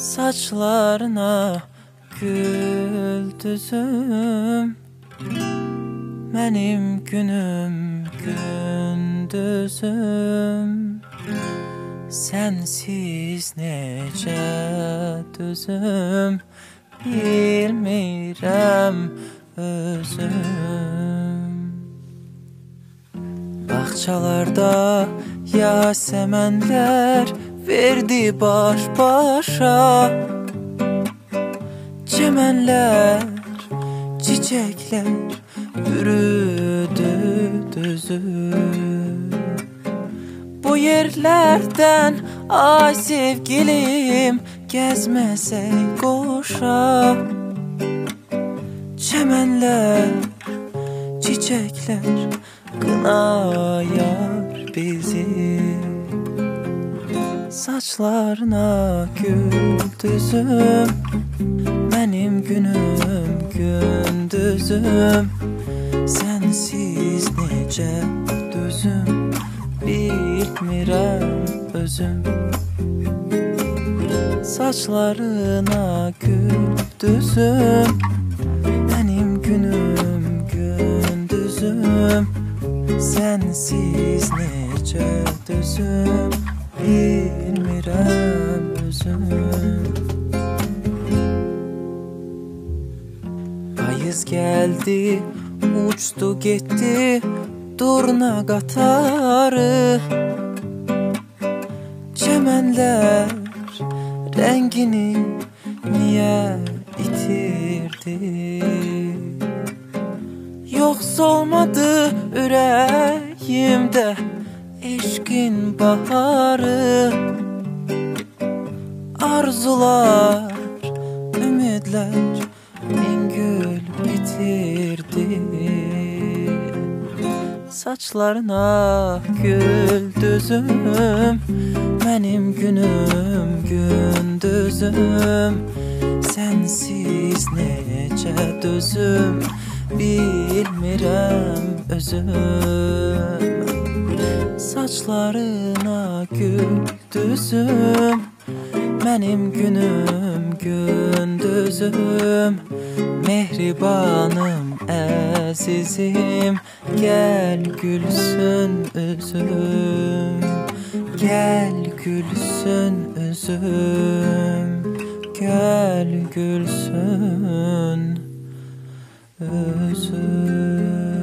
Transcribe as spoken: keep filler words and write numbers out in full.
Saçlarına güldüzüm, benim günüm gündüzüm. Sensiz necə düzüm, bilmirəm özüm. Bağçalarda yasəmənlər verdi baş başa, çəmənlər, çiçəklər bürüdü düzüm. Bu yerlərdən ay sevgilim gəzməsək qoşa, çəmənlər, çiçəklər qınayar bizi. Saçlarına güldüzüm, benim günüm gündüzüm. Sensiz necə düzüm, bilmirəm özüm. Saçlarına güldüzüm, benim günüm gündüzüm. Sensiz necə düzüm, bilmirəm özüm. Payız gəldi, uçdu getdi durna qatarı, çəmənlər rəngini niyə itirdi? Yox olmadı ürəyimdə eşqin baharı, arzular, ümidlər min gül bitirdi. Saçlarına güldüzüm, benim günüm gündüzüm. Sensiz necə düzüm, bilmirəm özüm. Saçlarına güldüzüm, benim günüm gündüzüm. Mehribanım, əzizim, gəl gülsün üzüm. Gəl gülsün üzüm, gəl gülsün üzüm.